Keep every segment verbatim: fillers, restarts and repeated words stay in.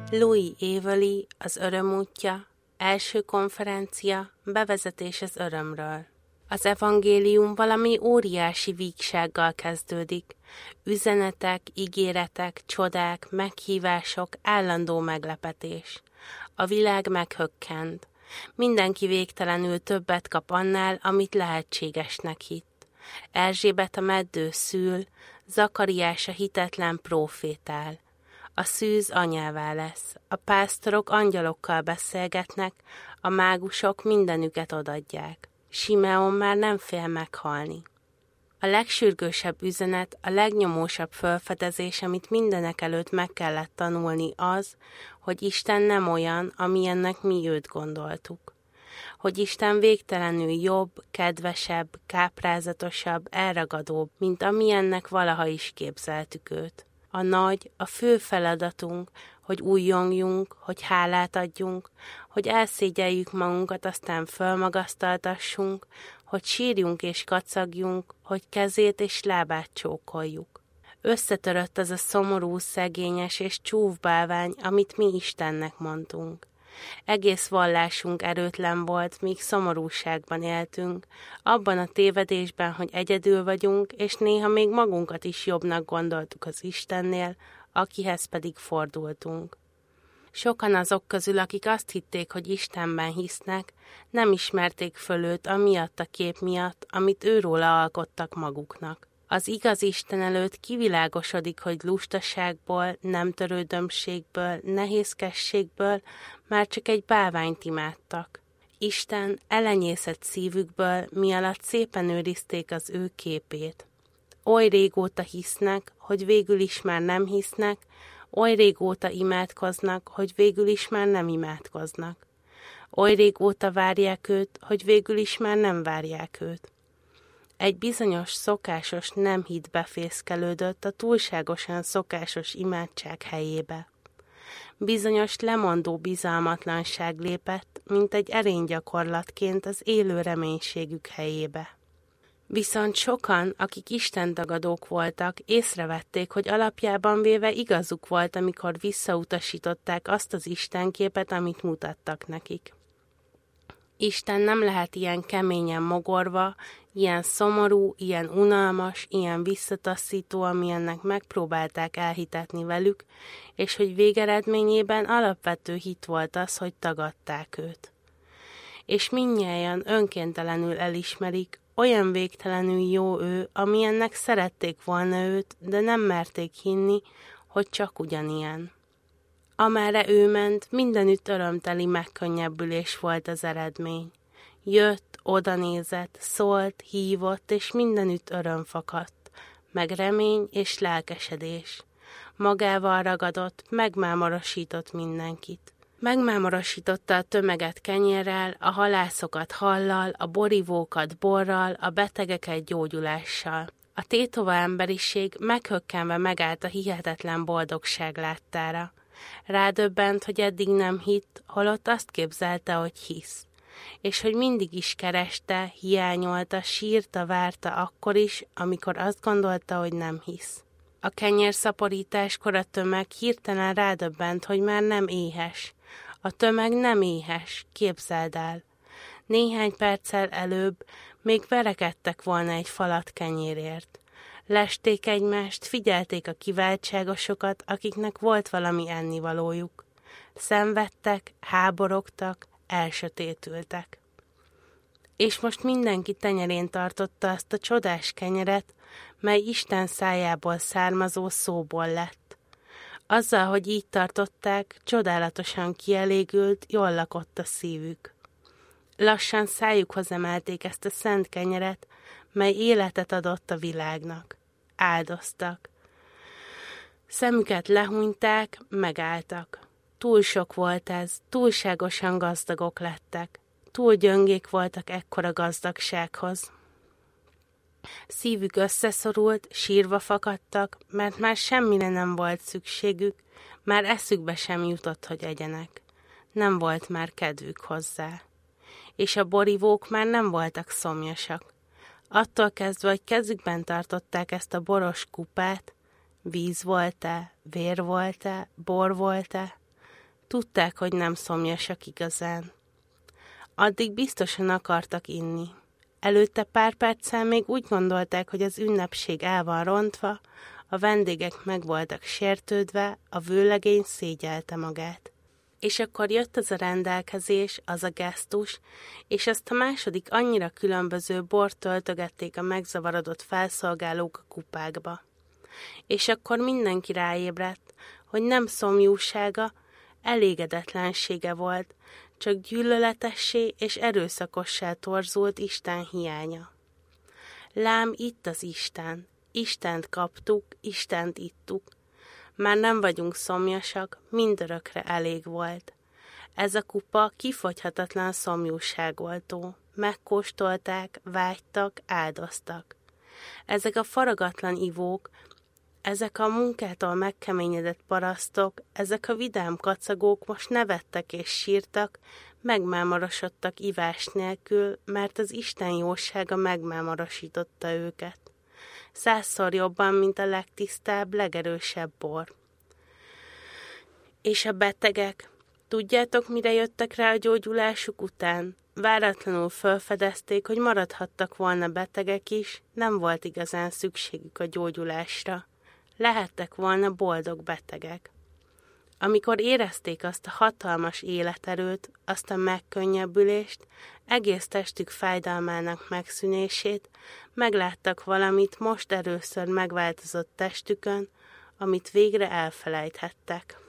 Louis Evely, az öröm útja, első konferencia, bevezetés az örömről. Az evangélium valami óriási vígsággal kezdődik. Üzenetek, ígéretek, csodák, meghívások, állandó meglepetés. A világ meghökkent. Mindenki végtelenül többet kap annál, amit lehetségesnek hitt. Erzsébet a meddő szül, Zakariás a hitetlen prófétál. A szűz anyává lesz, a pásztorok angyalokkal beszélgetnek, a mágusok mindenüket odadják. Simeon már nem fél meghalni. A legsürgősebb üzenet, a legnyomósabb felfedezés, amit mindenek előtt meg kellett tanulni az, hogy Isten nem olyan, amilyennek mi őt gondoltuk. Hogy Isten végtelenül jobb, kedvesebb, káprázatosabb, elragadóbb, mint amilyennek valaha is képzeltük őt. A nagy, a fő feladatunk, hogy újjongjunk, hogy hálát adjunk, hogy elszégyeljük magunkat, aztán fölmagasztaltassunk, hogy sírjunk és kacagjunk, hogy kezét és lábát csókoljuk. Összetörött az a szomorú, szegényes és csúfbálvány, amit mi Istennek mondtunk. Egész vallásunk erőtlen volt, míg szomorúságban éltünk, abban a tévedésben, hogy egyedül vagyunk, és néha még magunkat is jobbnak gondoltuk az Istennél, akihez pedig fordultunk. Sokan azok közül, akik azt hitték, hogy Istenben hisznek, nem ismerték föl őt amiatt a kép miatt, amit őróla alkottak maguknak. Az igaz Isten előtt kivilágosodik, hogy lustaságból, nemtörődömségből, nehézkességből már csak egy bálványt imádtak. Isten elenyészett szívükből, mi alatt szépen őrizték az ő képét. Oly régóta hisznek, hogy végül is már nem hisznek, oly régóta imádkoznak, hogy végül is már nem imádkoznak. Oly régóta várják őt, hogy végül is már nem várják őt. Egy bizonyos szokásos nem hit befészkelődött a túlságosan szokásos imádság helyébe. Bizonyos lemondó bizalmatlanság lépett, mint egy erénygyakorlatként az élő reménységük helyébe. Viszont sokan, akik istentagadók voltak, észrevették, hogy alapjában véve igazuk volt, amikor visszautasították azt az istenképet, amit mutattak nekik. Isten nem lehet ilyen keményen mogorva, ilyen szomorú, ilyen unalmas, ilyen visszataszító, amilyennek megpróbálták elhitetni velük, és hogy végeredményében alapvető hit volt az, hogy tagadták őt. És mindnyájan önkéntelenül elismerik, olyan végtelenül jó ő, amilyennek szerették volna őt, de nem merték hinni, hogy csak ugyanilyen. Amerre ő ment, mindenütt örömteli megkönnyebbülés volt az eredmény. Jött, odanézett, szólt, hívott, és mindenütt öröm fakadt, meg remény és lelkesedés. Magával ragadott, megmámorosított mindenkit. Megmámorosította a tömeget kenyérrel, a halászokat hallal, a borivókat borral, a betegeket gyógyulással. A tétova emberiség meghökkenve megállt a hihetetlen boldogság láttára. Rádöbbent, hogy eddig nem hitt, holott azt képzelte, hogy hisz. És hogy mindig is kereste, hiányolta, sírta, várta akkor is, amikor azt gondolta, hogy nem hisz. A kenyérszaporításkor a tömeg hirtelen rádöbbent, hogy már nem éhes. A tömeg nem éhes, képzeld el. Néhány perccel előbb még verekedtek volna egy falat kenyérért. Lesték egymást, figyelték a kiváltságosokat, akiknek volt valami ennivalójuk. Szenvedtek, háborogtak, elsötétültek. És most mindenki tenyerén tartotta azt a csodás kenyeret, mely Isten szájából származó szóból lett. Azzal, hogy így tartották, csodálatosan kielégült, jól lakott a szívük. Lassan szájukhoz emelték ezt a szent kenyeret, mely életet adott a világnak. Áldoztak. Szemüket lehúnyták, megálltak. Túl sok volt ez, túlságosan gazdagok lettek. Túl gyöngék voltak ekkora gazdagsághoz. Szívük összeszorult, sírva fakadtak, mert már semmire nem volt szükségük, már eszükbe sem jutott, hogy egyenek. Nem volt már kedvük hozzá. És a borivók már nem voltak szomjasak. Attól kezdve, hogy kezükben tartották ezt a boros kupát, víz volt-e, vér volt-e, bor volt-e, Tudták, hogy nem szomjasak igazán. Addig biztosan akartak inni. Előtte pár perccel még úgy gondolták, hogy az ünnepség el van rontva, a vendégek meg voltak sértődve, a vőlegény szégyelte magát. És akkor jött az a rendelkezés, az a gesztus, és azt a második annyira különböző bort töltögették a megzavarodott felszolgálók a kupákba. És akkor mindenki ráébredt, hogy nem szomjúsága, elégedetlensége volt, csak gyűlöletessé és erőszakossá torzult Isten hiánya. Lám itt az Isten, Istent kaptuk, Istent ittuk. Már nem vagyunk szomjasak, mindörökre elég volt. Ez a kupa kifogyhatatlan szomjúságoltó. Megkóstolták, vágytak, áldoztak. Ezek a faragatlan ivók, ezek a munkától megkeményedett parasztok, ezek a vidám kacagók most nevettek és sírtak, megmámorosodtak ivás nélkül, mert az Isten jósága megmámorosította őket. Százszor jobban, mint a legtisztább, legerősebb bor. És a betegek, tudjátok, mire jöttek rá a gyógyulásuk után? Váratlanul felfedezték, hogy maradhattak volna betegek is, nem volt igazán szükségük a gyógyulásra. Lehettek volna boldog betegek. Amikor érezték azt a hatalmas életerőt, azt a megkönnyebbülést, egész testük fájdalmának megszűnését, megláttak valamit most először megváltozott testükön, amit végre elfelejthettek.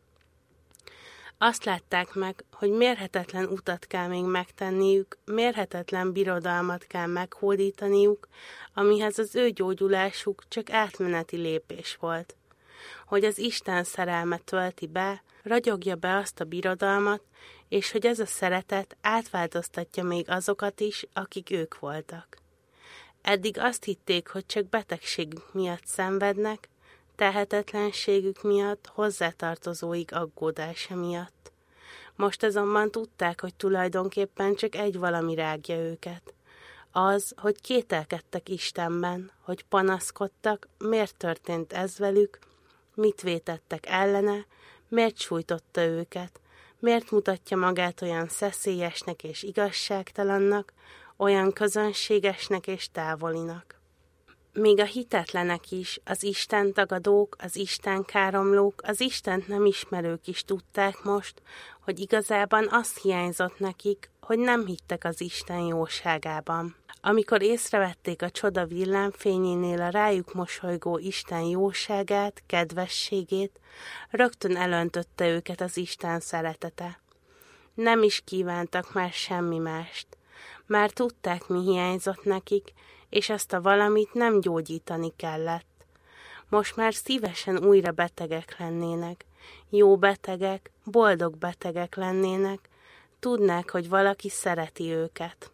Azt látták meg, hogy mérhetetlen utat kell még megtenniük, mérhetetlen birodalmat kell meghódítaniuk, amihez az ő gyógyulásuk csak átmeneti lépés volt. Hogy az Isten szerelme tölti be, ragyogja be azt a birodalmat, és hogy ez a szeretet átváltoztatja még azokat is, akik ők voltak. Eddig azt hitték, hogy csak betegségük miatt szenvednek, tehetetlenségük miatt, hozzátartozóik aggódása miatt. Most azonban tudták, hogy tulajdonképpen csak egy valami rágja őket. Az, hogy kételkedtek Istenben, hogy panaszkodtak, miért történt ez velük, mit vétettek ellene, miért sújtotta őket, miért mutatja magát olyan szeszélyesnek és igazságtalannak, olyan közönségesnek és távolinak. Még a hitetlenek is, az Isten tagadók, az Isten káromlók, az Istent nem ismerők is tudták most, hogy igazában az hiányzott nekik, hogy nem hittek az Isten jóságában. Amikor észrevették a csoda villámfényénél a rájuk mosolygó Isten jóságát, kedvességét, rögtön elöntötte őket az Isten szeretete. Nem is kívántak már semmi mást. Már tudták, mi hiányzott nekik, és ezt a valamit nem gyógyítani kellett. Most már szívesen újra betegek lennének, jó betegek, boldog betegek lennének, tudnák, hogy valaki szereti őket.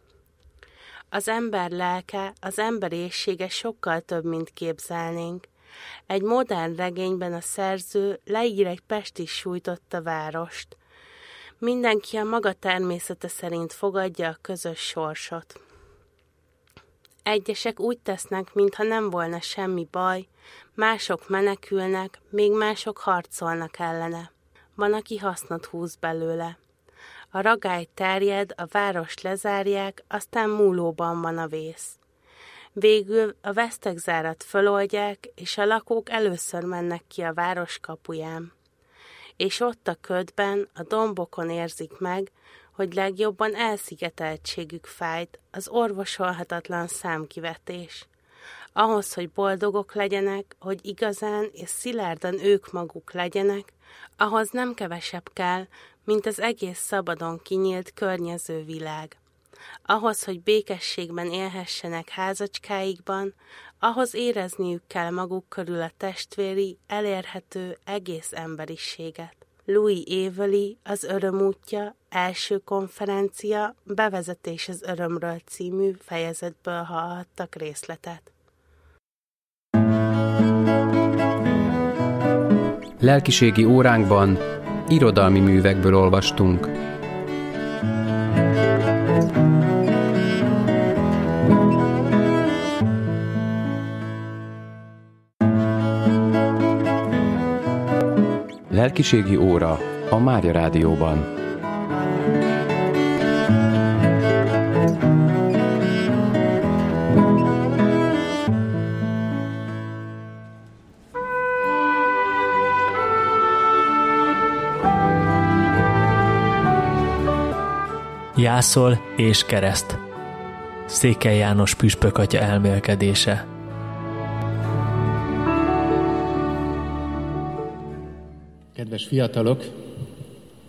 Az ember lelke, az ember éhsége sokkal több, mint képzelnénk. Egy modern regényben a szerző leír egy pestis sújtotta várost. Mindenki a maga természete szerint fogadja a közös sorsot. Egyesek úgy tesznek, mintha nem volna semmi baj, mások menekülnek, még mások harcolnak ellene. Van, aki hasznot húz belőle. A ragály terjed, a várost lezárják, aztán múlóban van a vész. Végül a vesztegzárat föloldják, és a lakók először mennek ki a város kapuján. És ott a ködben, a dombokon érzik meg, hogy legjobban elszigeteltségük fájt, az orvosolhatatlan számkivetés. Ahhoz, hogy boldogok legyenek, hogy igazán és szilárdan ők maguk legyenek, ahhoz nem kevesebb kell, mint az egész szabadon kinyílt környező világ. Ahhoz, hogy békességben élhessenek házacskáikban, ahhoz érezniük kell maguk körül a testvéri, elérhető egész emberiséget. Louis Évely, az Öröm útja, első konferencia, bevezetés az örömről című fejezetből hallhattak részletet. Lelkiségi óránkban irodalmi művekből olvastunk. Lelkiségi óra a Mária Rádióban. Jászol és kereszt. Székely János püspök atya elmélkedése. Kedves fiatalok,